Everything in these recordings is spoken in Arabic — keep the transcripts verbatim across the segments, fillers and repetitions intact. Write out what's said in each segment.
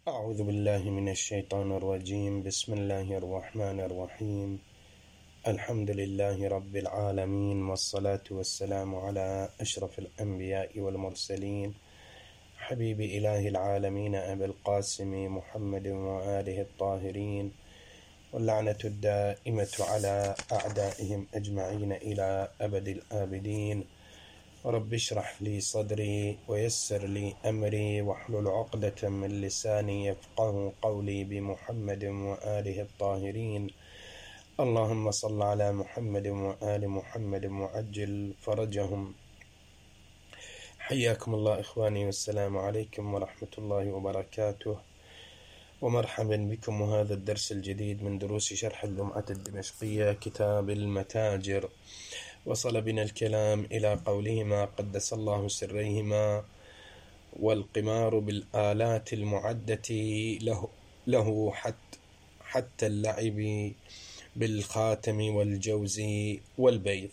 أعوذ بالله من الشيطان الرجيم. بسم الله الرحمن الرحيم. الحمد لله رب العالمين، والصلاة والسلام على أشرف الأنبياء والمرسلين، حبيب إله العالمين أبي القاسم محمد وآله الطاهرين، واللعنة الدائمة على أعدائهم أجمعين إلى أبد الآبدين. رب اشرح لي صدري ويسر لي أمري واحلل عقدة من لساني يفقه قولي بمحمد وآله الطاهرين. اللهم صل على محمد وآل محمد وعجل فرجهم. حياكم الله إخواني، والسلام عليكم ورحمة الله وبركاته، ومرحبا بكم. وهذا الدرس الجديد من دروس شرح اللمعة الدمشقية كتاب المتاجر. وصل بنا الكلام إلى قولهما قدس الله سريهما: والقمار بالآلات المعدة له, له حتى, حتى اللعب بالخاتم والجوز والبيض.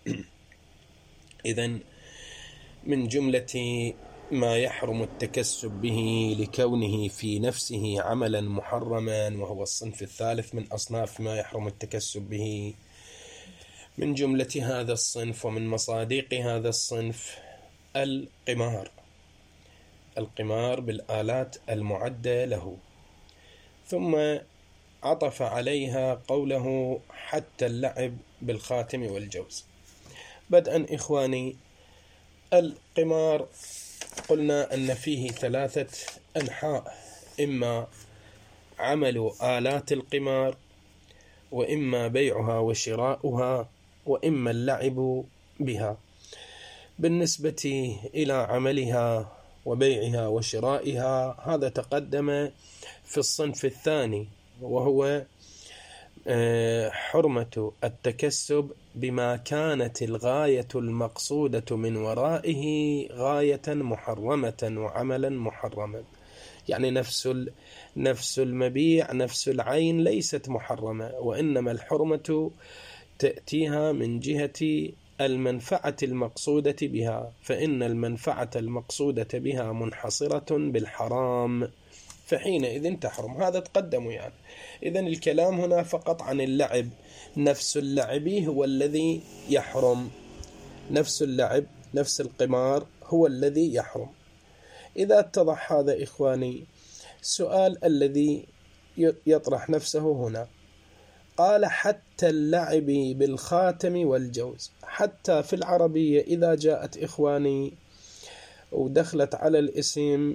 إذن من جملة ما يحرم التكسب به لكونه في نفسه عملا محرما، وهو الصنف الثالث من أصناف ما يحرم التكسب به، من جملة هذا الصنف ومن مصاديق هذا الصنف القمار القمار بالآلات المعدة له. ثم عطف عليها قوله حتى اللعب بالخاتم والجوز. بدءا إخواني، القمار قلنا أن فيه ثلاثة أنحاء: إما عمل آلات القمار، وإما بيعها وشراؤها، وإما اللعب بها. بالنسبة إلى عملها وبيعها وشرائها، هذا تقدم في الصنف الثاني، وهو حرمة التكسب بما كانت الغاية المقصودة من ورائه غاية محرمة وعملا محرما. يعني نفس نفس المبيع، نفس العين ليست محرمة، وإنما الحرمة تأتيها من جهة المنفعة المقصودة بها، فإن المنفعة المقصودة بها منحصرة بالحرام، فحينئذ تحرم. هذا تقدم يعني. إذن الكلام هنا فقط عن اللعب. نفس اللعب هو الذي يحرم، نفس اللعب نفس القمار هو الذي يحرم. إذا اتضح هذا إخواني، السؤال الذي يطرح نفسه هنا: قال حتى اللعب بالخاتم والجوز. حتى في العربية إذا جاءت إخواني ودخلت على الاسم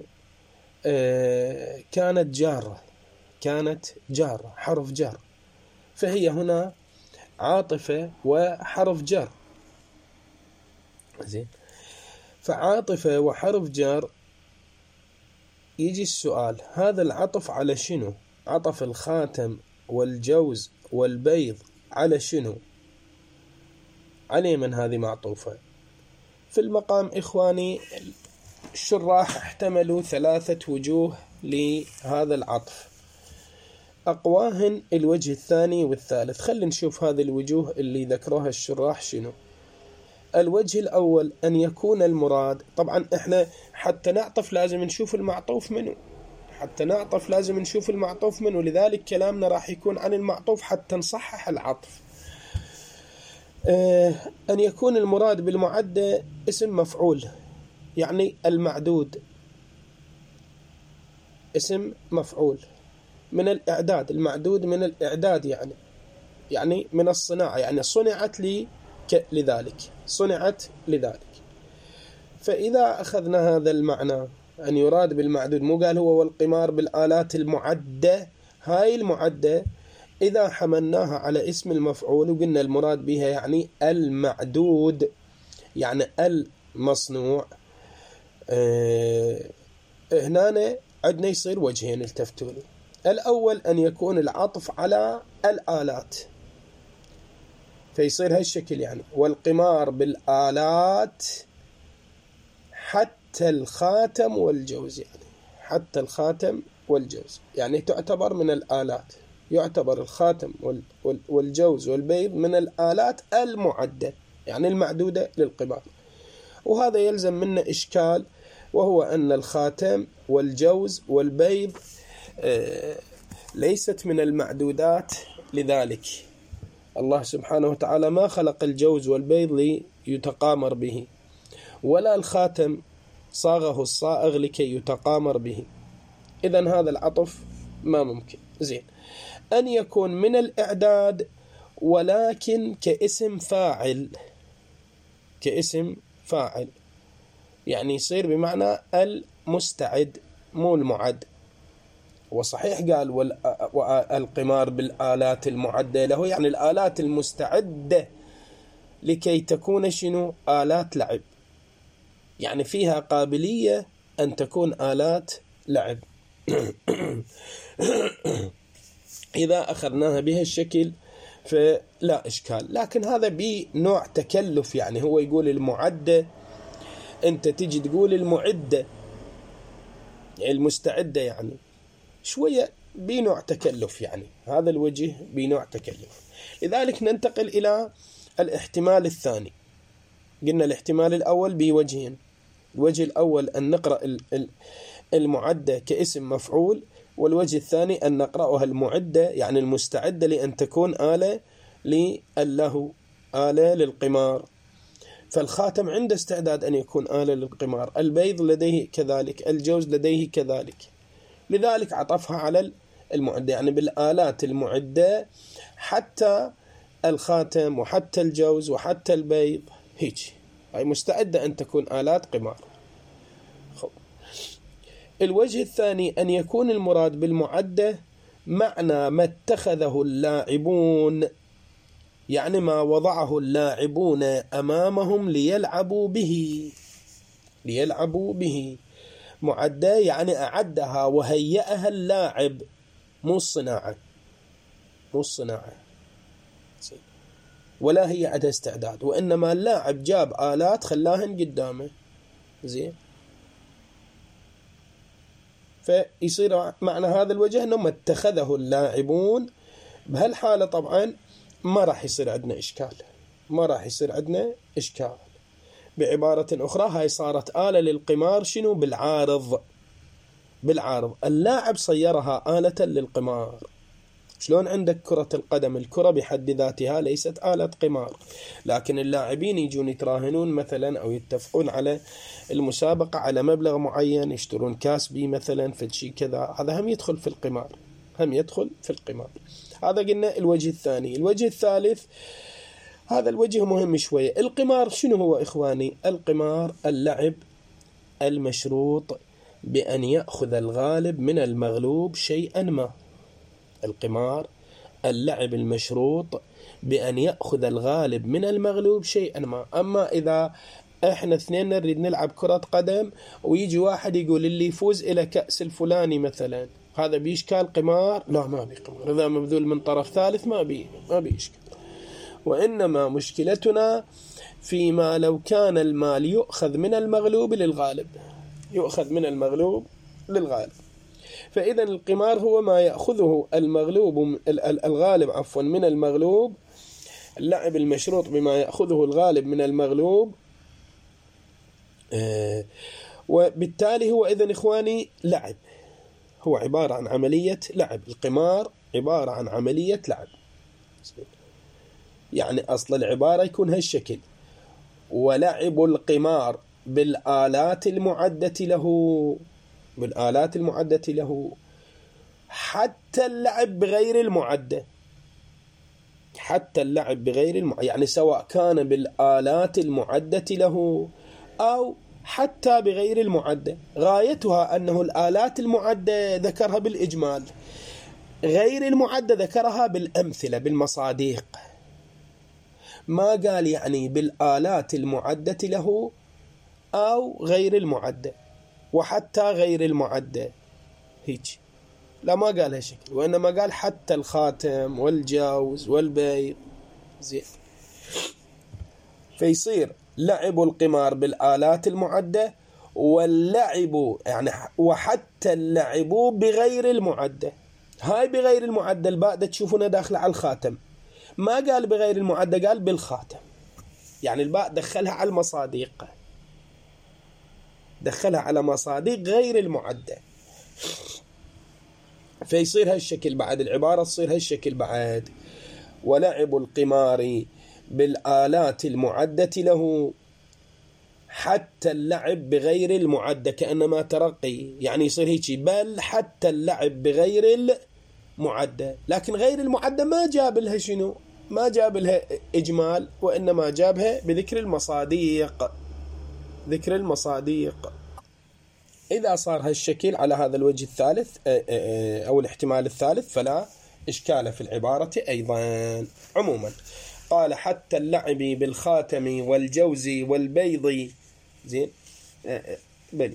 كانت جارة، كانت جارة حرف جار، فهي هنا عاطفة وحرف جار. زين، فعاطفة وحرف جار. يجي السؤال: هذا العطف على شنو؟ عطف الخاتم والجوز والبيض على شنو؟ على من هذه معطوفة؟ في المقام إخواني الشراح احتملوا ثلاثة وجوه لهذا العطف، أقواهن الوجه الثاني والثالث. خلينا نشوف هذه الوجوه اللي ذكروها الشراح شنو. الوجه الأول أن يكون المراد، طبعا احنا حتى نعطف لازم نشوف المعطوف منه، حتى نعطف لازم نشوف المعطوف منه، لذلك كلامنا راح يكون عن المعطوف حتى نصحح العطف. اه أن يكون المراد بالمعدة اسم مفعول، يعني المعدود، اسم مفعول من الإعداد، المعدود من الإعداد، يعني يعني من الصناعة، يعني صنعت لي لذلك، صنعت لذلك. فإذا أخذنا هذا المعنى أن يراد بالمعدود، مو قال هو والقمار بالآلات المعدة، هاي المعدة إذا حملناها على اسم المفعول وقلنا المراد بها يعني المعدود، يعني المصنوع، اه هنا عندنا يصير وجهين التفتوا لي. الأول أن يكون العطف على الآلات، فيصير هالشكل، يعني والقمار بالآلات حتى الخاتم والجوز، يعني حتى الخاتم والجوز يعني تعتبر من الآلات، يعتبر الخاتم والجوز والبيض من الآلات المعدة، يعني المعدودة للقمار. وهذا يلزم منا إشكال، وهو أن الخاتم والجوز والبيض ليست من المعدودات. لذلك الله سبحانه وتعالى ما خلق الجوز والبيض ليتقامر به، ولا الخاتم صاغه الصائغ لكي يتقامر به. إذن هذا العطف ما ممكن. زين، أن يكون من الإعداد ولكن كاسم فاعل، كاسم فاعل يعني يصير بمعنى المستعد مو المعد. وصحيح قال والقمار بالآلات المعدة له، يعني الآلات المستعدة لكي تكون شنو؟ آلات لعب، يعني فيها قابلية أن تكون آلات لعب. إذا أخذناها بهالشكل فلا إشكال، لكن هذا بنوع تكلف. يعني هو يقول المعدة، أنت تجي تقول المعدة المستعدة، يعني شوية بنوع تكلف، يعني هذا الوجه بنوع تكلف. لذلك ننتقل إلى الاحتمال الثاني. قلنا الاحتمال الأول بوجهين. الوجه الأول أن نقرأ المعدة كاسم مفعول، والوجه الثاني أن نقرأها المعدة يعني المستعدة لأن تكون آلة لله، آلة للقمار. فالخاتم عنده استعداد أن يكون آلة للقمار، البيض لديه كذلك، الجوز لديه كذلك. لذلك عطفها على المعدة، يعني بالآلات المعدة حتى الخاتم وحتى الجوز وحتى البيض هيك، أي مستعدة أن تكون آلات قمار. الوجه الثاني أن يكون المراد بالمعدة معنى ما اتخذه اللاعبون، يعني ما وضعه اللاعبون أمامهم ليلعبوا به، ليلعبوا به. معدة يعني أعدها وهيئها اللاعب، مو الصناعة، مو الصناعة ولا هي عندها استعداد، وإنما اللاعب جاب آلات خلاهن قدامه. زين، فيصير معنى هذا الوجه أنه اتخذه اللاعبون. بهالحالة طبعا ما راح يصير عندنا إشكال، ما راح يصير عندنا إشكال. بعبارة أخرى هاي صارت آلة للقمار شنو؟ بالعارض، بالعارض اللاعب صيرها آلة للقمار. شلون عندك كرة القدم، الكرة بحد ذاتها ليست آلة قمار، لكن اللاعبين يجون يتراهنون مثلا أو يتفقون على المسابقة على مبلغ معين، يشترون كاس بي مثلا فشي كذا، هذا هم يدخل في القمار، هم يدخل في القمار. هذا قلنا الوجه الثاني. الوجه الثالث، هذا الوجه مهم شوية. القمار شنو هو إخواني؟ القمار اللعب المشروط بأن يأخذ الغالب من المغلوب شيئا ما. القمار اللعب المشروط بأن يأخذ الغالب من المغلوب شيئا ما. أما إذا إحنا اثنين نريد نلعب كرة قدم ويجي واحد يقول اللي يفوز إلى كأس الفلاني مثلا، هذا بيشكال قمار؟ لا، ما بي قمار. إذا مبذول من طرف ثالث ما بي ما بيشكال. وإنما مشكلتنا فيما لو كان المال يؤخذ من المغلوب للغالب، يؤخذ من المغلوب للغالب. فإذا القمار هو ما يأخذه المغلوب الغالب عفوا من المغلوب، اللعب المشروط بما يأخذه الغالب من المغلوب. آه وبالتالي هو إذن إخواني لعب، هو عبارة عن عملية لعب. القمار عبارة عن عملية لعب، يعني أصل العبارة يكون هالشكل: ولعب القمار بالآلات المعدة له، بالآلات المعدة له، حتى اللعب بغير المعدة، حتى اللعب بغير المعدة، يعني سواء كان بالآلات المعدة له أو حتى بغير المعدة. غايتها أنه الآلات المعدة ذكرها بالإجمال، غير المعدة ذكرها بالأمثلة بالمصاديق، ما قال يعني بالآلات المعدة له أو غير المعدة وحتى غير المعدة هيك، لا ما قال هالشكل، وإنما قال حتى الخاتم والجوز والبيض. زين، فيصير لعب القمار بالآلات المعدة، واللعب يعني وحتى اللعب بغير المعدة. هاي بغير المعدة الباء تشوفونها داخلة على الخاتم، ما قال بغير المعدة، قال بالخاتم، يعني الباء دخلها على المصاديق، دخلها على مصاديق غير المعدة. فيصير هالشكل بعد العبارة، تصير هالشكل بعد: ولعب القمار بالآلات المعدة له حتى اللعب بغير المعدة، كأنما ترقي، يعني يصير هيك، بل حتى اللعب بغير المعدة. لكن غير المعدة ما جاب لها شنو؟ ما جاب لها إجمال، وإنما جابها بذكر المصاديق، ذكر المصاديق. إذا صار هالشكل على هذا الوجه الثالث أو الاحتمال الثالث فلا إشكال في العبارة أيضا. عموما قال: حتى اللعب بالخاتم والجوز والبيض. زين بلي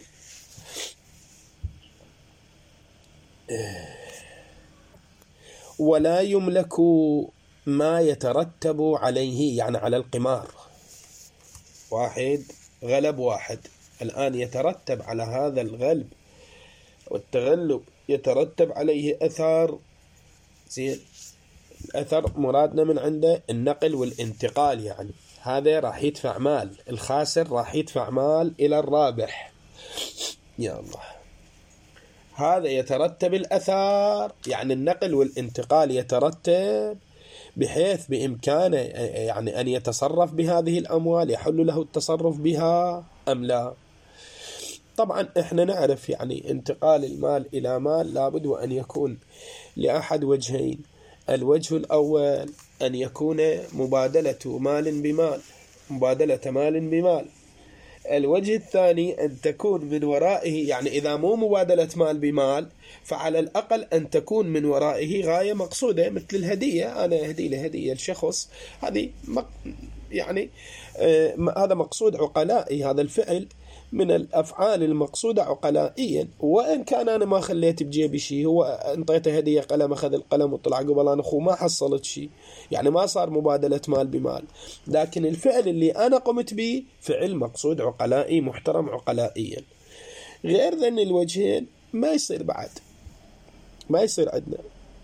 ولا يملك ما يترتب عليه، يعني على القمار. واحد غلب واحد، الآن يترتب على هذا الغلب والتغلب يترتب عليه أثر. زين، الأثر مرادنا من عنده النقل والانتقال، يعني هذا راح يدفع مال، الخاسر راح يدفع مال إلى الرابح. يا الله، هذا يترتب الأثر، يعني النقل والانتقال يترتب بحيث بإمكانه يعني أن يتصرف بهذه الأموال، يحل له التصرف بها أم لا. طبعا إحنا نعرف يعني انتقال المال إلى مال لابد وأن يكون لأحد وجهين: الوجه الأول أن يكون مبادلة مال بمال، مبادلة مال بمال. الوجه الثاني أن تكون من ورائه، يعني إذا مو مبادلة مال بمال فعلى الأقل أن تكون من ورائه غاية مقصودة، مثل الهدية، أنا أهدي له هدية لشخص، هذه يعني آه هذا مقصود عقلائي، هذا الفعل من الأفعال المقصودة عقلائيا. وإن كان أنا ما خليت بجيبي شيء، هو انطيته هدية قلم، أخذ القلم وطلع قبل أنا أخوه، ما حصلت شيء، يعني ما صار مبادلة مال بمال. لكن الفعل اللي أنا قمت به فعل مقصود عقلائي محترم عقلائيا. غير ذن الوجهين ما يصير بعد، ما يصير عندنا.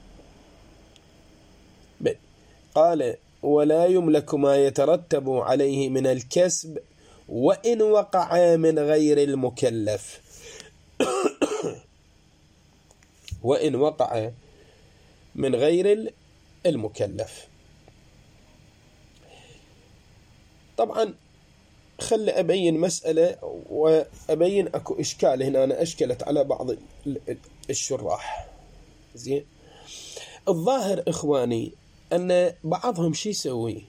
قال: ولا يملك ما يترتب عليه من الكسب وإن وقع من غير المكلف. وإن وقع من غير المكلف. طبعا خل أبين مسألة وأبين أكو إشكال هنا، أنا أشكلت على بعض الشراح. زين، الظاهر إخواني أن بعضهم شي يسوي،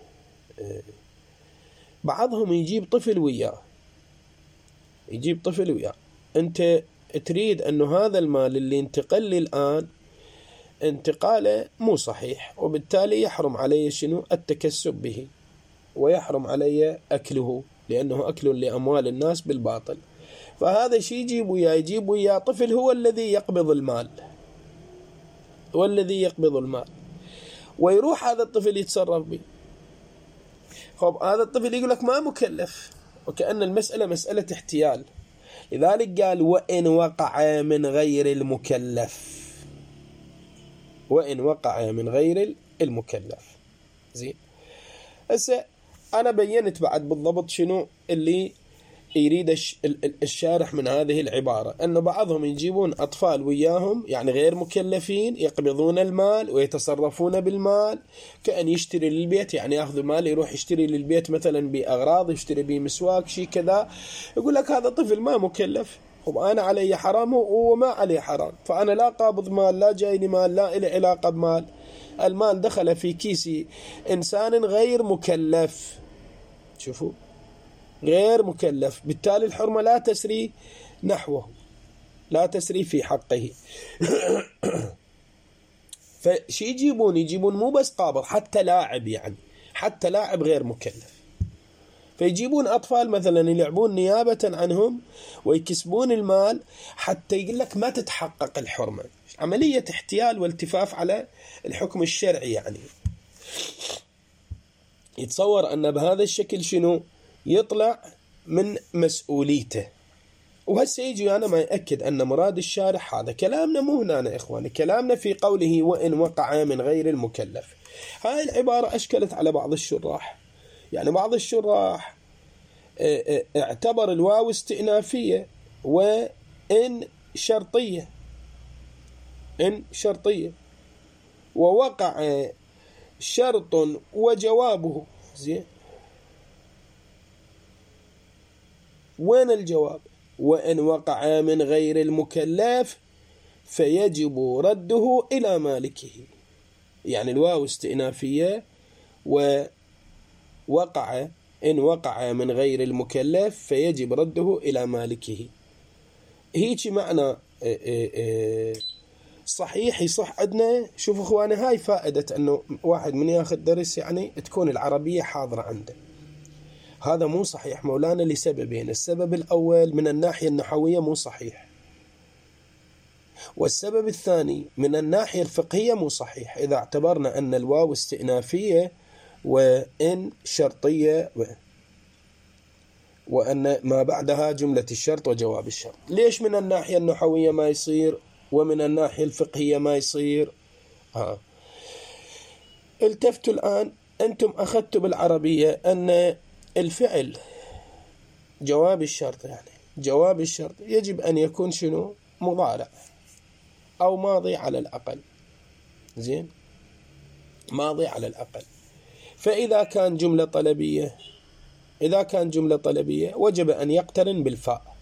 بعضهم يجيب طفل وياه، يجيب طفل وياه، أنت تريد أنه هذا المال اللي انتقل لي الآن انتقاله مو صحيح، وبالتالي يحرم علي شنو؟ التكسب به، ويحرم علي أكله، لأنه أكل لأموال الناس بالباطل. فهذا شيء يجيب وياه، يجيب وياه طفل هو الذي يقبض المال، هو الذي يقبض المال، ويروح هذا الطفل يتصرف به. خب هذا الطفل يقول لك ما مكلف، وكأن المسألة مسألة احتيال. لذلك قال: وإن وقع من غير المكلف، وإن وقع من غير المكلف. زين، هسه أنا بينت بعد بالضبط شنو اللي يريد الشارح من هذه العبارة، أنه بعضهم يجيبون أطفال وياهم، يعني غير مكلفين، يقبضون المال ويتصرفون بالمال، كأن يشتري للبيت، يعني يأخذ المال يروح يشتري للبيت مثلا بأغراض، يشتري بمسواك شيء كذا. يقول لك هذا طفل ما مكلف، خب أنا علي حرام وما عليه حرام، فأنا لا قابض مال، لا جايني مال، لا إلي علاقة بمال، المال دخل في كيس إنسان غير مكلف. شوفوا، غير مكلف، بالتالي الحرمة لا تسري نحوه، لا تسري في حقه. فشي يجيبون يجيبون مو بس قابض، حتى لاعب، يعني حتى لاعب غير مكلف. فيجيبون أطفال مثلا يلعبون نيابة عنهم ويكسبون المال، حتى يقول لك ما تتحقق الحرمة. عملية احتيال والتفاف على الحكم الشرعي. يعني يتصور أن بهذا الشكل شنو يطلع من مسؤوليته. وهسه يجي أنا ما يأكد أن مراد الشارح هذا. كلامنا مو هنا يا إخواني، كلامنا في قوله وإن وقع من غير المكلف. هاي العبارة أشكلت على بعض الشراح، يعني بعض الشراح اعتبر الواو استئنافية وإن شرطية، إن شرطية، ووقع شرط وجوابه. زين، وين الجواب؟ وإن وقع من غير المكلف فيجب رده إلى مالكه. يعني الواو استئنافية، ووقع إن وقع من غير المكلف فيجب رده إلى مالكه. هيك معنى صحيح يصح عندنا. شوفوا اخواني، هاي فائدة انه واحد من ياخذ درس يعني تكون العربية حاضرة عنده. هذا مو صحيح مولانا لسببين. السبب الأول من الناحية النحوية مو صحيح، والسبب الثاني من الناحية الفقهية مو صحيح، إذا اعتبرنا أن الواو استئنافية وإن شرطية وأن ما بعدها جملة الشرط وجواب الشرط. ليش من الناحية النحوية ما يصير ومن الناحية الفقهية ما يصير؟ ها. التفتوا الآن، أنتم أخذتوا بالعربية أن الفعل جواب الشرط، يعني جواب الشرط يجب أن يكون شنو؟ مضارع أو ماضي على الأقل. زين، ماضي على الأقل. فإذا كان جملة طلبية إذا كان جملة طلبية وجب أن يقترن بالفاء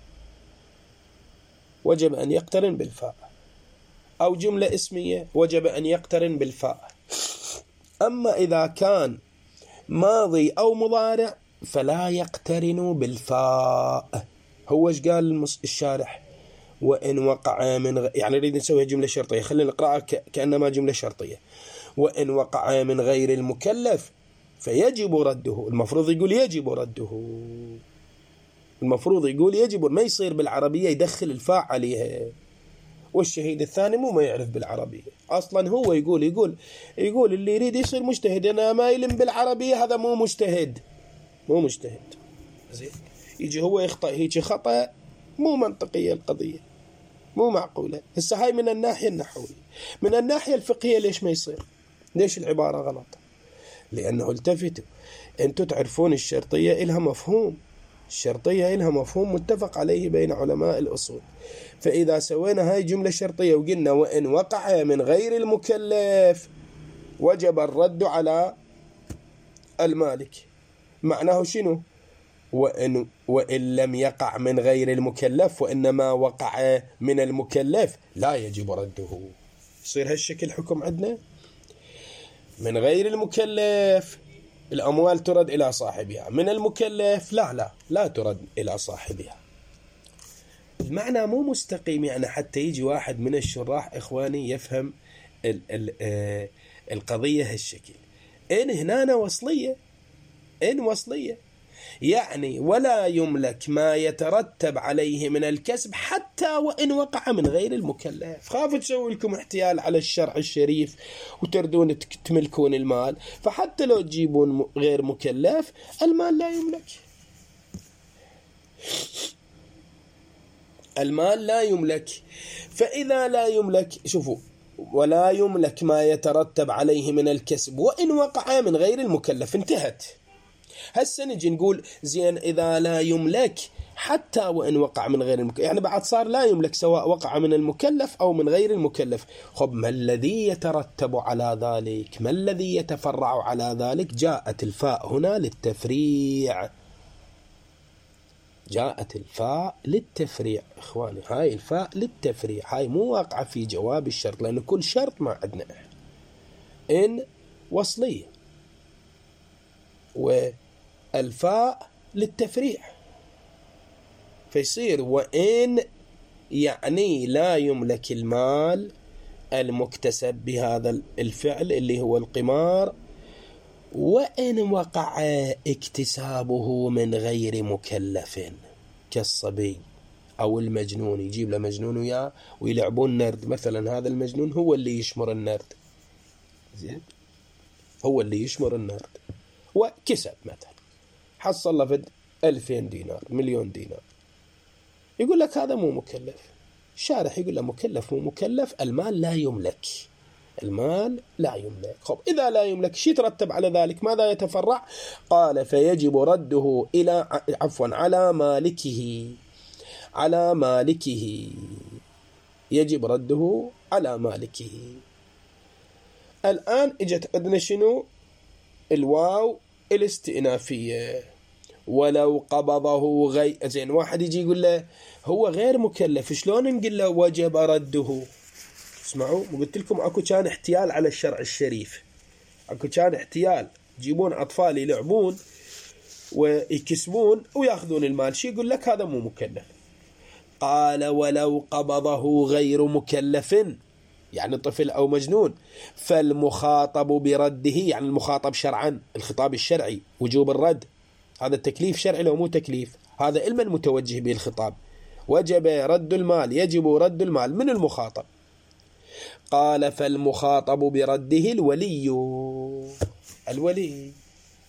وجب أن يقترن بالفاء أو جملة اسمية وجب أن يقترن بالفاء. أما إذا كان ماضي أو مضارع فلا يقترن بالفاء. هو ايش قال الشارح؟ وإن وقع من غ... يعني نريد نسويها جملة شرطية، خلينا نقرأها ك... كأنما جملة شرطية. وإن وقع من غير المكلف فيجب رده. المفروض يقول يجب رده، المفروض يقول يجب، ما يصير بالعربية يدخل الفاء عليها. والشهيد الثاني مو ما يعرف بالعربية أصلا. هو يقول يقول يقول اللي يريد يصير مجتهد، أنا ما يلم بالعربية هذا مو مجتهد، مو مجتهد. زين، يجي هو يخطأ هيك خطأ مو منطقية القضية، مو معقولة. هسه هاي من الناحية النحوية. من الناحية الفقهية ليش ما يصير؟ ليش العبارة غلط؟ لأنه التفتوا، أنتوا تعرفون الشرطية إلها مفهوم، الشرطية إلها مفهوم متفق عليه بين علماء الأصول. فإذا سوينا هاي جملة شرطية وقلنا وإن وقع من غير المكلف وجب الرد على المالك، معناه شنو؟ وإن, وإن لم يقع من غير المكلف وإنما وقع من المكلف لا يجب رده. يصير هالشكل حكم عندنا. من غير المكلف الأموال ترد إلى صاحبها، من المكلف لا لا لا ترد إلى صاحبها. المعنى مو مستقيم، يعني حتى يجي واحد من الشراح إخواني يفهم ال ال آه القضية هالشكل. إن هنا وصلية، إن وصلية يعني ولا يملك ما يترتب عليه من الكسب حتى وإن وقع من غير المكلف. خافوا تسوي لكم احتيال على الشرع الشريف وتردون تملكون المال، فحتى لو تجيبون غير مكلف المال لا يملك، المال لا يملك. فإذا لا يملك، شوفوا، ولا يملك ما يترتب عليه من الكسب وإن وقع من غير المكلف، انتهت. هسه نجي نقول زين إذا لا يملك حتى وإن وقع من غير المكلف، يعني بعد صار لا يملك سواء وقع من المكلف أو من غير المكلف. خب ما الذي يترتب على ذلك؟ ما الذي يتفرع على ذلك؟ جاءت الفاء هنا للتفريع، جاءت الفاء للتفريع إخواني. هاي الفاء للتفريع، هاي مو واقعة في جواب الشرط، لأن كل شرط ما عندنا إن وصلية، والفاء للتفريع. فيصير وإن يعني لا يملك المال المكتسب بهذا الفعل اللي هو القمار، وإن وقع اكتسابه من غير مكلف كالصبي أو المجنون. يجيب له مجنون وياه ويلعبون نرد مثلا، هذا المجنون هو اللي يشمر النرد، زين، هو اللي يشمر النرد وكسب مثلا، حصل له فد ألفين دينار، مليون دينار. يقول لك هذا مو مكلف. الشارح يقول له مكلف مو مكلف، المال لا يملك، المال لا يملك. خب إذا لا يملك شي يترتب على ذلك؟ ماذا يتفرع؟ قال فيجب رده إلى عفوا على مالكه، على مالكه. يجب رده على مالكه. الآن اجت عندنا شنو؟ الواو الاستئنافية. ولو قبضه غير، زين واحد يجي يقول له هو غير مكلف، شلون نقول له وجب رده؟ اسمعوا، قلت لكم اكو كان احتيال على الشرع الشريف، اكو كان احتيال، يجيبون اطفال يلعبون ويكسبون وياخذون المال، شي يقول لك هذا مو مكلف. قال ولو قبضه غير مكلف، يعني طفل أو مجنون، فالمخاطب برده، يعني المخاطب شرعا، الخطاب الشرعي وجوب الرد، هذا التكليف شرعي لو مو تكليف، هذا علم المتوجه به الخطاب، وجب رد المال، يجب رد المال من المخاطب. قال فالمخاطب برده الولي، الولي.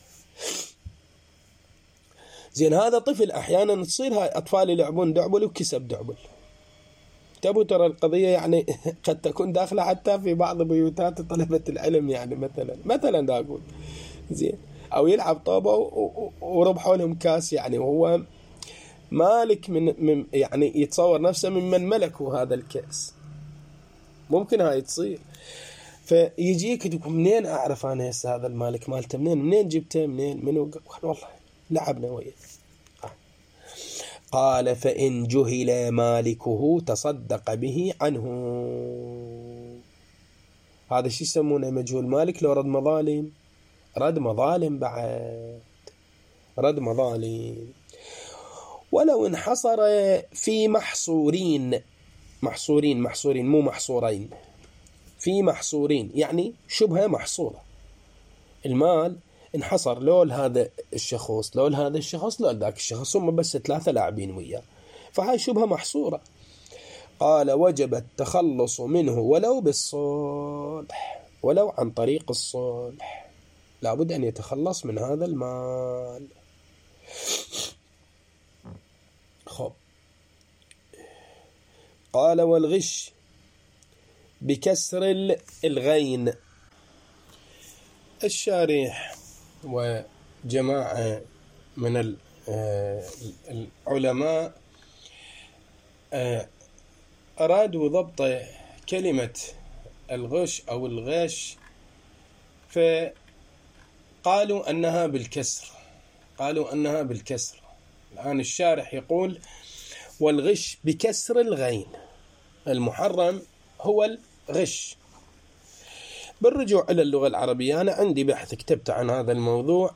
زين هذا طفل، أحيانا تصير هاي أطفال يلعبون دعبل وكسب دعبل، تبو ترى القضية يعني قد تكون داخلة حتى في بعض بيوتات طلبة العلم، يعني مثلا مثلا دا أقول زين، أو يلعب طابة وربحوا لهم كاس، يعني وهو مالك من, من يعني يتصور نفسه ممن ملكوا هذا الكاس، ممكن هاي تصير. فيجيك تقول منين أعرف أنا هسه هذا المالك مالته منين منين جبته منين منو؟ والله لعبنا وياه. قال فإن جهل مالكه تصدق به عنه. هذا شو يسمونه مجهول مالك؟ لو رد مظالم، رد مظالم بعد، رد مظالم. ولو انحصر في محصورين، محصورين محصورين مو محصورين، في محصورين يعني شبهة محصورة، المال انحصر لول هذا الشخص، لول هذا الشخص، لول ذاك الشخص، هم بس ثلاثة لاعبين وياه، فهاي شبهة محصورة. قال وجب التخلص منه ولو بالصلح، ولو عن طريق الصلح، لابد أن يتخلص من هذا المال. خب. قال والغش بكسر الغين. الشارح وجماعة من العلماء أرادوا ضبط كلمة الغش أو الغش، فقالوا أنها بالكسر، قالوا أنها بالكسر. الآن الشارح يقول والغش بكسر الغين، المحرم هو الغش. بالرجوع إلى اللغة العربية، أنا عندي بحث كتبت عن هذا الموضوع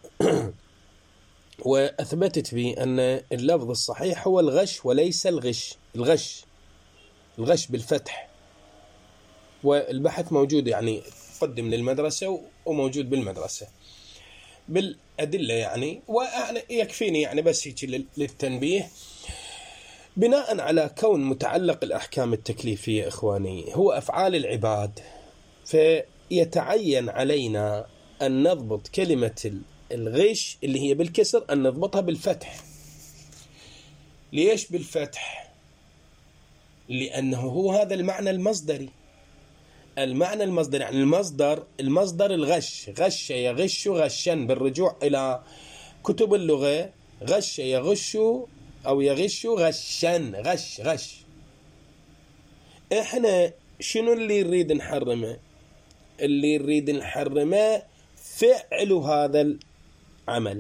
وأثبتت به أن اللفظ الصحيح هو الغش وليس الغش. الغش الغش بالفتح، والبحث موجود يعني قدم للمدرسة وموجود بالمدرسة بالأدلة يعني، ويكفيني يعني بس هيك للتنبيه. بناء على كون متعلق الأحكام التكليفية إخواني هو أفعال العباد، فيتعين علينا أن نضبط كلمة الغش اللي هي بالكسر، أن نضبطها بالفتح. ليش بالفتح؟ لأنه هو هذا المعنى المصدري، المعنى المصدري يعني المصدر، المصدر الغش، غش يغش غشا، بالرجوع إلى كتب اللغة، غش يغش أو يغش غشا، غش غش. إحنا شنو اللي نريد نحرمه؟ اللي نريد نحرمه فعل هذا العمل،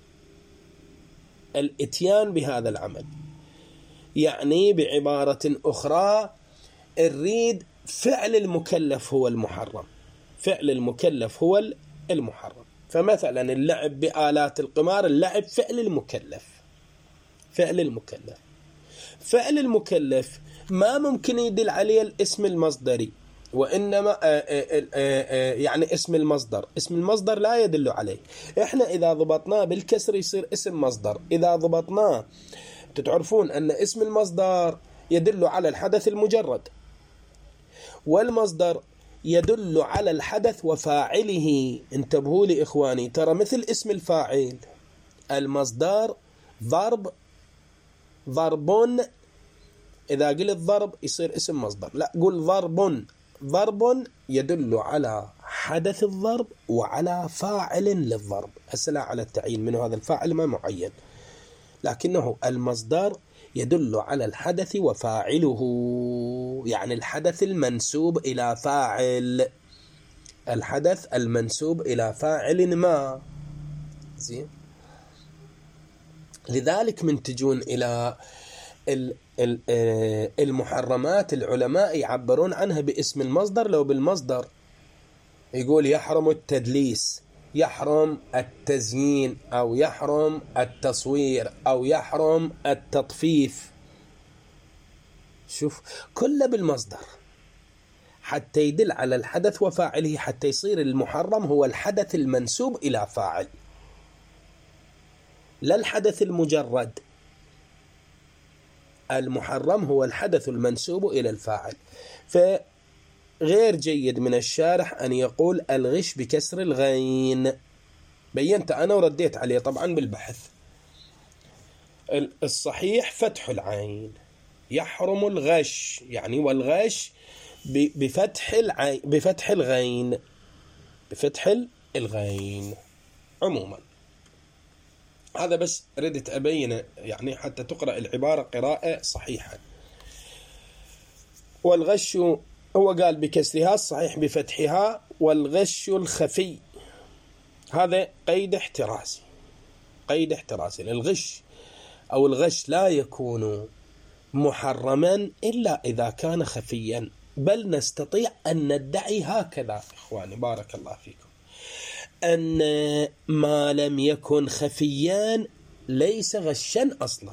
الاتيان بهذا العمل، يعني بعبارة أخرى نريد فعل المكلف هو المحرم، فعل المكلف هو المحرم. فمثلا اللعب بآلات القمار، اللعب فعل المكلف، فعل المكلف، فعل المكلف ما ممكن يدل عليه الاسم المصدري، وإنما آآ آآ آآ يعني اسم المصدر، اسم المصدر لا يدل عليه. إحنا إذا ضبطناه بالكسر يصير اسم مصدر، إذا ضبطناه تتعرفون أن اسم المصدر يدل على الحدث المجرد، والمصدر يدل على الحدث وفاعله. انتبهوا لي إخواني، ترى مثل اسم الفاعل، المصدر ضرب، ضرب، إذا قلت ضرب يصير اسم مصدر، لا قل ضرب، ضرب يدل على حدث الضرب وعلى فاعل للضرب. هسه لا على التعيين من هذا الفاعل ما معين، لكنه المصدر يدل على الحدث وفاعله، يعني الحدث المنسوب إلى فاعل، الحدث المنسوب إلى فاعل ما. زين، لذلك من تجون إلى المحرمات العلماء يعبرون عنها باسم المصدر. لو بالمصدر يقول يحرم التدليس، يحرم التزيين، أو يحرم التصوير، أو يحرم التطفيف. شوف، كله بالمصدر حتى يدل على الحدث وفاعله، حتى يصير المحرم هو الحدث المنسوب إلى فاعل، لا الحدث المجرد. المحرم هو الحدث المنسوب إلى الفاعل. فغير جيد من الشارح أن يقول الغش بكسر الغين. بينت أنا ورديت عليه طبعا بالبحث. الصحيح فتح العين، يحرم الغش، يعني والغش بفتح العين، بفتح الغين، بفتح الغين عموما. هذا بس ردت أبين يعني حتى تقرأ العبارة قراءة صحيحة. والغش هو قال بكسرها، الصحيح بفتحها. والغش الخفي هذا قيد احترازي، قيد احترازي. الغش أو الغش لا يكون محرما إلا إذا كان خفيا، بل نستطيع أن ندعي هكذا إخواني بارك الله فيكم، أن ما لم يكن خفيا ليس غشا أصلا.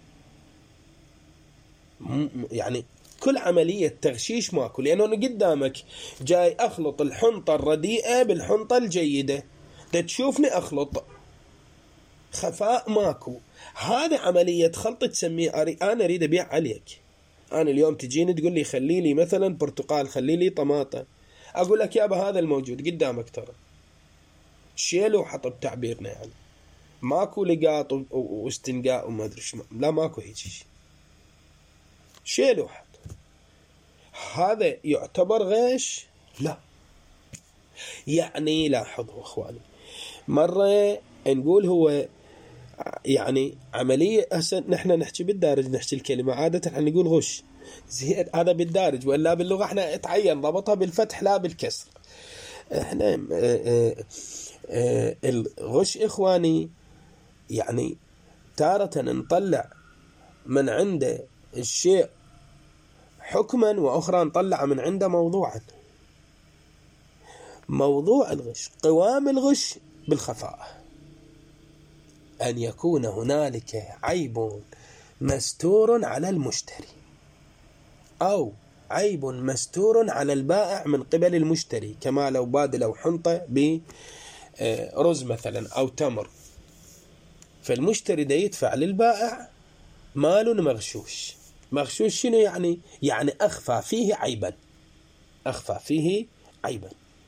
يعني كل عملية تغشيش ماكو، لأنه قدامك جاي أخلط الحنطة الرديئة بالحنطة الجيدة، تشوفني أخلط، خفاء ماكو. هذه عملية خلط تسميه أنا أريد أبيع عليك. أنا اليوم تجيني تقول لي خلي لي مثلا برتقال، خلي لي طماطة، أقول لك يابا هذا الموجود قدامك ترى، شيله وحط بتعبيرنا، يعني ماكو لقاط واستنقاء وما أدري شو، لا ماكو هيك شيء، شيله وحط. هذا يعتبر غش؟ لا. يعني لاحظوا أخواني، مرة نقول هو يعني عملية، هسه نحن نحكي بالدارج، نحكي الكلمة عادة احنا نقول غش، زين هذا بالدارج، ولا باللغة احنا اتعين ضبطها بالفتح لا بالكسر. احنا اه اه اه الغش إخواني يعني تارة نطلع من عنده الشيء حكما، وأخرى نطلع من عنده موضوعا. موضوع الغش، قوام الغش بالخفاء، أن يكون هنالك عيب مستور على المشتري، أو عيب مستور على البائع من قبل المشتري، كما لو بادلوا حنطة برز مثلا أو تمر، فالمشتري دا يدفع للبائع مال مغشوش. مغشوش شنو يعني؟ يعني أخفى فيه عيبا، أخفى فيه عيبا.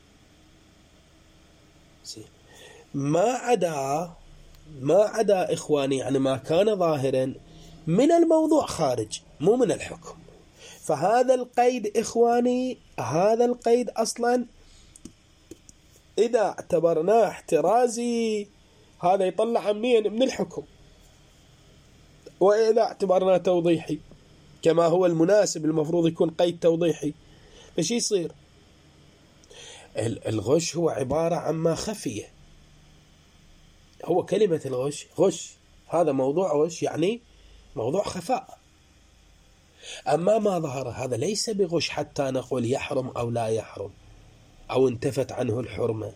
ما عدا ما عدا إخواني يعني ما كان ظاهرا من الموضوع خارج، مو من الحكم. فهذا القيد إخواني، هذا القيد أصلا إذا اعتبرناه احترازي هذا يطلع منين؟ من الحكم. وإذا اعتبرناه توضيحي كما هو المناسب، المفروض يكون قيد توضيحي، فش يصير؟ الغش هو عبارة عن ما خفيه. هو كلمة الغش غش، هذا موضوع غش يعني موضوع خفاء. أما ما ظهر هذا ليس بغش حتى نقول يحرم أو لا يحرم، أو انتفت عنه الحرمة،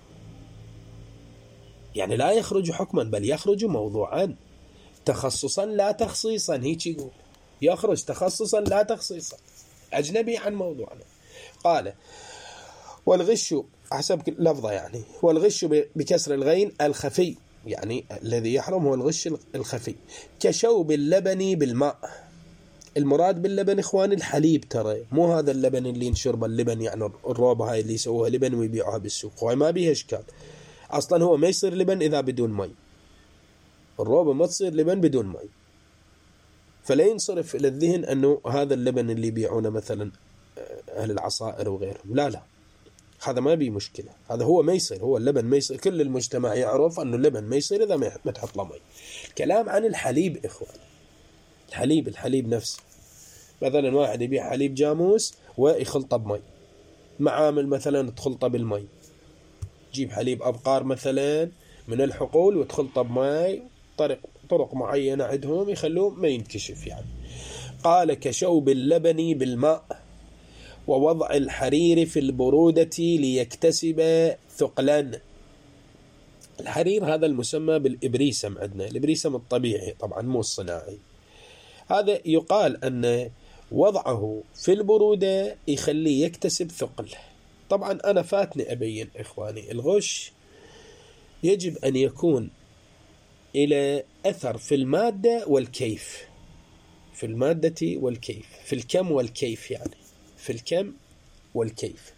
يعني لا يخرج حكما بل يخرج موضوعا، تخصصا لا تخصيصا. هيك يقول يخرج تخصصا لا تخصيصا، أجنبي عن موضوعنا. قال والغش حسب لفظه يعني، والغش بكسر الغين الخفي، يعني الذي يحرم هو الغش الخفي، كشوب اللبن بالماء. المراد باللبن إخواني الحليب، ترى مو هذا اللبن اللي نشرب اللبن، يعني الروبة هاي اللي يسووها لبن ويبيعوها بالسوق، وهي ما بيها إشكال. أصلا هو ما يصير لبن إذا بدون مي، الروبة ما تصير لبن بدون مي. فلا ينصرف إلى الذهن أنه هذا اللبن اللي يبيعونه مثلا أهل العصائر وغيرهم، لا لا، هذا ما بيه مشكلة. هذا هو ما يصير، هو اللبن ما يصير، كل المجتمع يعرف أنه اللبن ما يصير إذا ما تحط له مي. كلام عن الحليب إخوان، الحليب الحليب نفسه، مثلا واحد يبيع حليب جاموس ويخلطه بمي، معامل مثلا تخلطه بالمي، تجيب حليب أبقار مثلا من الحقول وتخلطه بمي، طرق طرق معينة عندهم يخلوه ما ينكشف يعني. قال كشوب اللبن بالماء ووضع الحرير في البرودة ليكتسب ثقلا. الحرير هذا المسمى بالإبريسم عندنا، الإبريسم الطبيعي طبعا مو الصناعي. هذا يقال أن وضعه في البرودة يخليه يكتسب ثقل. طبعا أنا فاتني أبين إخواني، الغش يجب أن يكون إلى أثر في المادة والكيف، في المادة والكيف، في الكم والكيف، يعني في الكم والكيف.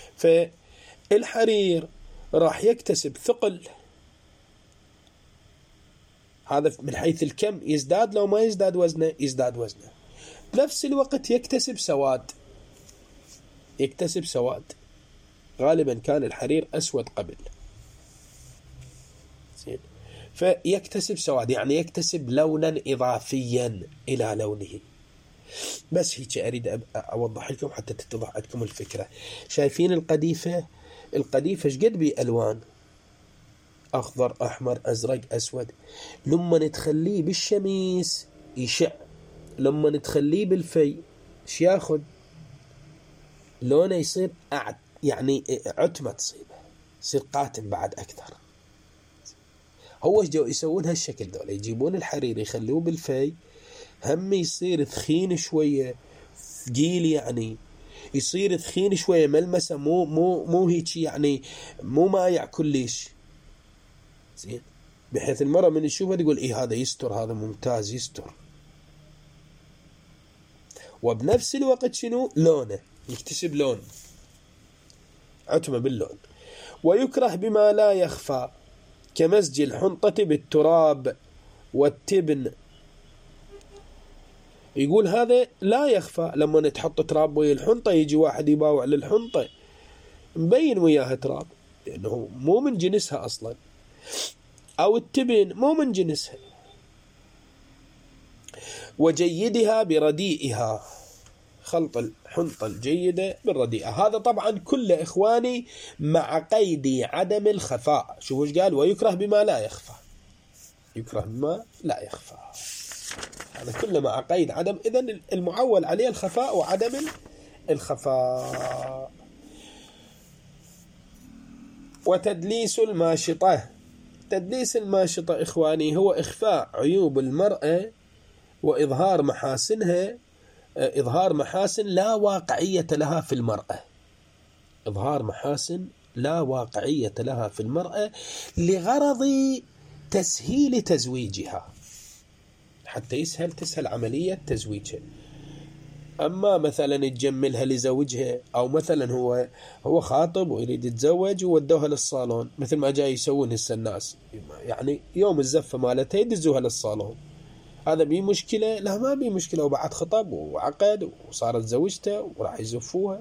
فالحرير راح يكتسب ثقل، هذا من حيث الكم يزداد، لو ما يزداد وزنه يزداد وزنه. بنفس الوقت يكتسب سواد، يكتسب سواد. غالبا كان الحرير أسود قبل، زين، فيكتسب سواد يعني يكتسب لونا إضافيا إلى لونه. بس هيك أريد أوضح لكم حتى تتضح عندكم الفكرة. شايفين القديفة؟ القديفة شقد بألوان، أخضر أحمر أزرق أسود. لما نتخليه بالشميس يشع، لما نتخليه بالفي ايش ياخذ؟ لونه يصير أعد، يعني عتمة تصيبه، يصير قاتم بعد أكثر. هو ايش جو يسوون هالشكل دول؟ يجيبون الحرير يخلوه بالفي، هم يصير ثخين شوية، ثقيل يعني، يصير ثخين شوية، ملمسه مو مو مو هيك يعني، مو مايع كلش، زين، بحيث المرة من يشوفه تقول إيه هذا يستر، هذا ممتاز يستر. وبنفس الوقت شنو؟ لونه يكتسب لون، عتمة باللون. ويكره بما لا يخفى كمزج الحنطة بالتراب والتبن. يقول هذا لا يخفى، لما نتحط تراب ويا الحنطة يجي واحد يباوع للحنطة مبين وياها تراب لأنه مو من جنسها أصلا، أو التبن مو من جنسها. وجيدها برديئها، خلط الحنطة الجيدة بالرديئة. هذا طبعا كله إخواني مع قيد عدم الخفاء. شوفوا ايش قال؟ ويكره بما لا يخفى، يكره بما لا يخفى، هذا كله مع قيد عدم. إذن المعول عليه الخفاء وعدم الخفاء. وتدليس الماشطة، تدليس الماشطة إخواني هو إخفاء عيوب المرأة وإظهار محاسنها، إظهار محاسن لا واقعية لها في المرأة، إظهار محاسن لا واقعية لها في المرأة لغرض تسهيل تزويجها، حتى يسهل تسهل عملية تزويجها. أما مثلا تجملها لزوجها، أو مثلا هو هو خاطب ويريد يتزوج وودوها للصالون، مثل ما جاي يسوون هسه الناس، يعني يوم الزفة مالتها يدزوها للصالون. هذا بيه مشكلة؟ لا ما بيه مشكلة، وبعد خطب وعقد وصارت زوجته وراح يزفوها،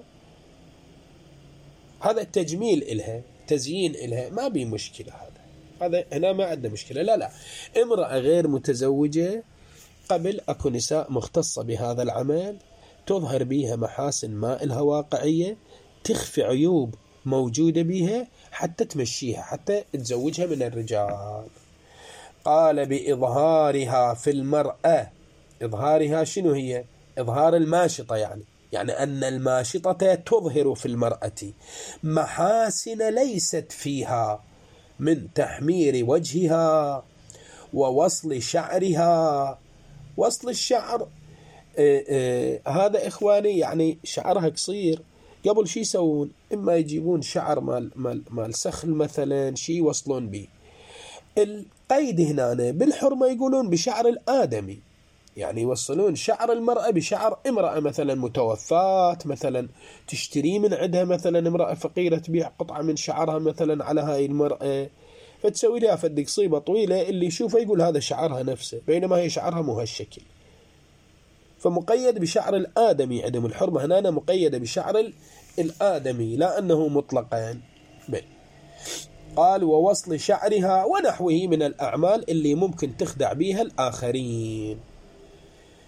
هذا التجميل إلها، تزيين إلها، ما بيه مشكلة. هذا هذا هنا ما عندنا مشكلة. لا لا، امرأة غير متزوجة قبل أكو نساء مختصة بهذا العمل، تظهر بيها محاسن ما إلها واقعية، تخفي عيوب موجودة بيها حتى تمشيها، حتى تزوجها من الرجال. قال بإظهارها في المرأة. إظهارها شنو هي؟ إظهار الماشطة، يعني يعني أن الماشطة تظهر في المرأة محاسن ليست فيها من تحمير وجهها ووصل شعرها. وصل الشعر آه آه هذا إخواني يعني شعرها قصير، قبل شي يسوون؟ إما يجيبون شعر مال, مال, مال سخل مثلا، شي يوصلون به. القيد هنا بالحرمة يقولون بشعر الآدمي، يعني يوصلون شعر المرأة بشعر امرأة مثلا متوفاة، مثلا تشتري من عندها مثلا امرأة فقيرة تبيع قطعة من شعرها مثلا على هاي المرأة، فتسوي لها فد قصيبة طويلة، اللي يشوفها يقول هذا شعرها نفسه، بينما هي شعرها مو هالشكل. فمقيد بشعر الآدمي عندهم الحرمة هنا، مقيدة بشعر الآدمي لا أنه مطلقا بل. قال ووصل شعرها ونحوه من الأعمال اللي ممكن تخدع بها الآخرين.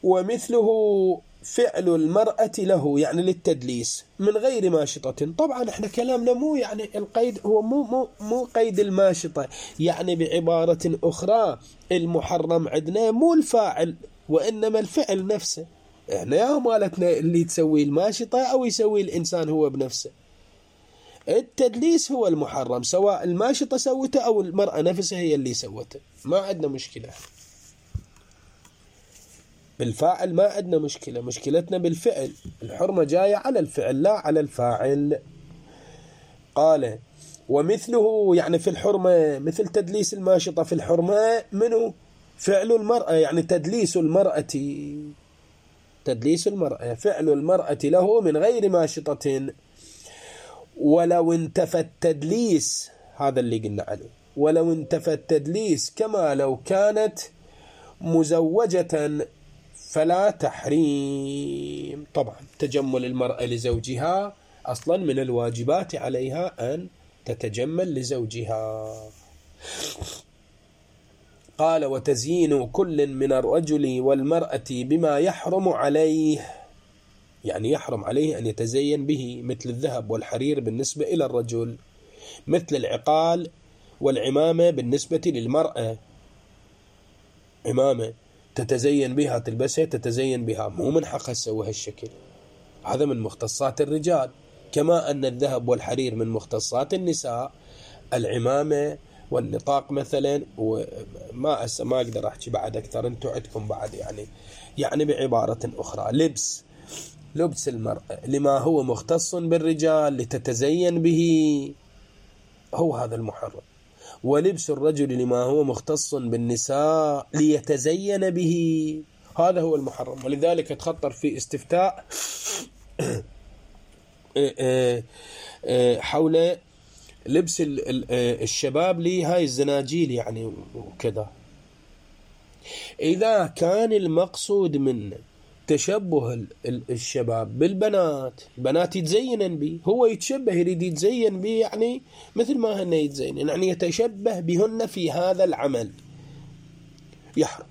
ومثله فعل المرأة له يعني للتدليس من غير ماشطة. طبعا احنا كلامنا مو يعني القيد هو مو مو مو قيد الماشطة، يعني بعبارة أخرى المحرم عندنا مو الفاعل وإنما الفعل نفسه. احنا يا مالتنا اللي تسوي الماشطة أو يسوي الإنسان هو بنفسه. التدليس هو المحرم سواء الماشطة سوته أو المرأة نفسها هي اللي سوته، ما عندنا مشكلة. بالفاعل ما عندنا مشكلة، مشكلتنا بالفعل. الحرمة جاية على الفعل لا على الفاعل. قال ومثله يعني في الحرمة مثل تدليس الماشطة في الحرمة منه فعل المرأة، يعني تدليس المرأة تدليس المرأة فعل المرأة له من غير ماشطة. ولو انتفى التدليس، هذا اللي قلنا عليه، ولو انتفى التدليس كما لو كانت مزوجة فلا تحريم. طبعا تجمل المرأة لزوجها أصلا من الواجبات عليها أن تتجمل لزوجها. قال وتزيين كل من الرجل والمرأة بما يحرم عليه، يعني يحرم عليه أن يتزين به مثل الذهب والحرير بالنسبة إلى الرجل، مثل العقال والعمامة بالنسبة للمرأة. عمامة تتزين بها تلبسها تتزين بها، مو من حقها تسوي هالشكل، هذا من مختصات الرجال. كما أن الذهب والحرير من مختصات النساء، العمامة والنطاق مثلا. وما ما أقدر أحكي بعد أكثر، أنتم عندكم بعد يعني يعني بعبارة أخرى لبس لبس المرأة لما هو مختص بالرجال لتتزين به هو هذا المحرم، ولبس الرجل لما هو مختص بالنساء ليتزين به هذا هو المحرم. ولذلك تخطر في استفتاء حول لبس الشباب لهاي الزناجيل يعني وكذا. إذا كان المقصود من تشبه الشباب بالبنات، البنات يتزينن به، هو يتشبه يريد يتزين به يعني مثل ما هن يتزين، يعني يتشبه بهن في هذا العمل يحرم.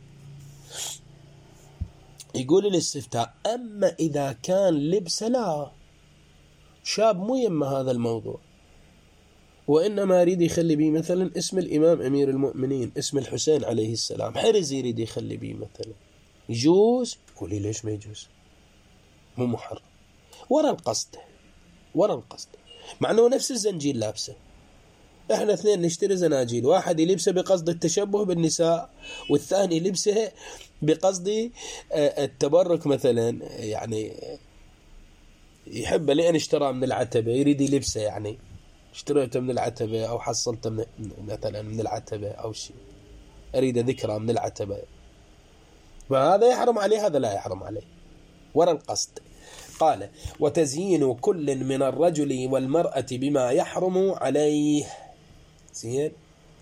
يقول الاستفتاء أما إذا كان لبس لا شاب مو يم هذا الموضوع، وإنما يريد يخلي به مثلا اسم الإمام أمير المؤمنين، اسم الحسين عليه السلام، حرز يريد يخلي به مثلا، يجوز؟ قولي ليش ما يجوز؟ مو محرم ورا القصد ورا القصد، مع أنه نفس الزنجيل لابسه. احنا اثنين نشتري زناجيل، واحد يلبسه بقصد التشبه بالنساء والثاني يلبسه بقصد التبرك مثلا، يعني يحب لأن اشترى من العتبة يريد يلبسه، يعني اشتريته من العتبة أو حصلته من مثلا من العتبة أو شيء أريد ذكرى من العتبة، فهذا يحرم عليه هذا لا يحرم عليه ورا القصد. قال وتزيين كل من الرجل والمرأة بما يحرم عليه. زين،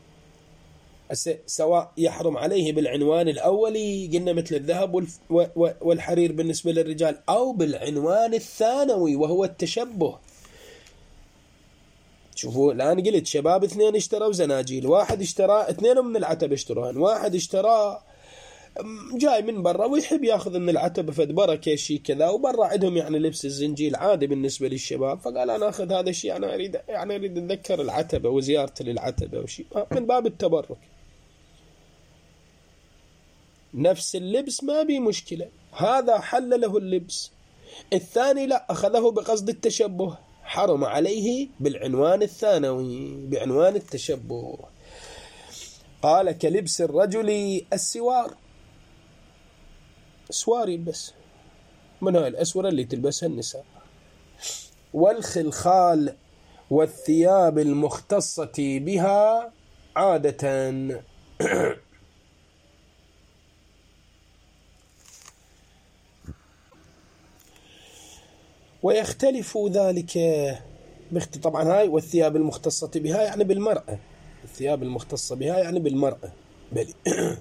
سواء يحرم عليه بالعنوان الأولي قلنا مثل الذهب والحرير بالنسبة للرجال، أو بالعنوان الثانوي وهو التشبه. شوفوا الآن قلت شباب اثنين اشتروا زناجيل، واحد اشترى اثنين من العتبة اشتروهن، واحد اشترى جاي من برا ويحب ياخذ من العتبة فد بركة شيء كذا، وبرا عندهم يعني لبس الزنجيل عادي بالنسبة للشباب، فقال أنا أخذ هذا الشيء، أنا أريد يعني أريد أتذكر العتبة وزيارتي للعتبة وشيء من باب التبرك. نفس اللبس ما بي مشكلة، هذا حل له اللبس. الثاني لا، أخذه بقصد التشبه، حرم عليه بالعنوان الثانوي بعنوان التشبه. قال كلبس الرجل السوار، سوار يلبس من هاي الأسورة اللي تلبسها النساء، والخلخال والثياب المختصة بها عادة. ويختلف ذلك طبعا هاي والثياب المختصة بها يعني بالمرأة، الثياب المختصة بها يعني بالمرأة بلي.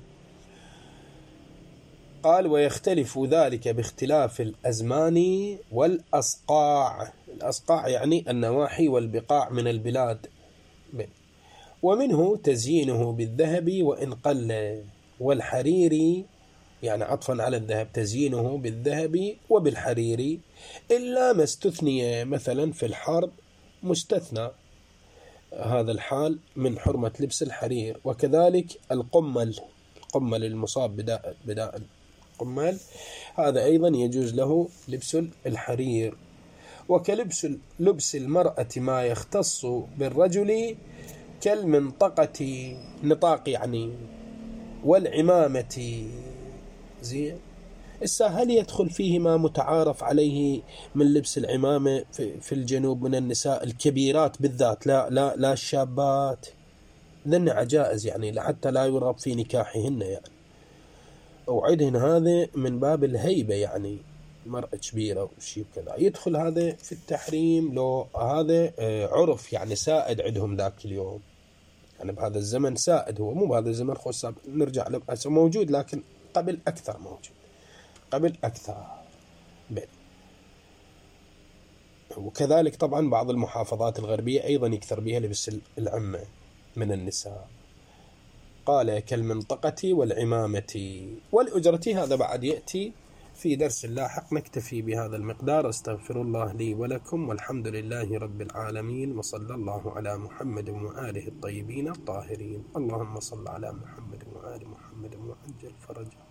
قال ويختلف ذلك باختلاف الأزمان والأصقاع، الأصقاع يعني النواحي والبقاع من البلاد بلي. ومنه تزيينه بالذهب وإن قل، والحرير يعني عطفا على الذهب، تزيينه بالذهب وبالحرير، إلا ما استثني مثلا في الحرب، مستثنى هذا الحال من حرمة لبس الحرير. وكذلك القمل، القمل المصاب بداء بداء القمل، هذا أيضا يجوز له لبس الحرير. وكلبس لبس المرأة ما يختص بالرجل كالمنطقة، نطاق يعني، والعمامة. زين، إسا هل يدخل فيه ما متعارف عليه من لبس العمامة في الجنوب من النساء الكبيرات بالذات، لا لا لا الشابات، ذن عجائز يعني، لحتى لا يرغب في نكاحهن يعني، أوعدهن هذا من باب الهيبة يعني، مرأة كبيرة وشيء كذا، يدخل هذا في التحريم. لو هذا عرف يعني سائد عندهم ذاك اليوم، يعني بهذا الزمن سائد، هو مو بهذا الزمن خص، نرجع له موجود، لكن قبل أكثر موجود، قبل أكثر بل. وكذلك طبعا بعض المحافظات الغربية أيضا يكثر بها لبس العمة من النساء. قال كالمنطقة والعمامة والأجرة. هذا بعد يأتي في درس لاحق. نكتفي بهذا المقدار. استغفر الله لي ولكم، والحمد لله رب العالمين، وصلى الله على محمد وآله الطيبين الطاهرين. اللهم صل على محمد وآل محمد وعجل فرجه.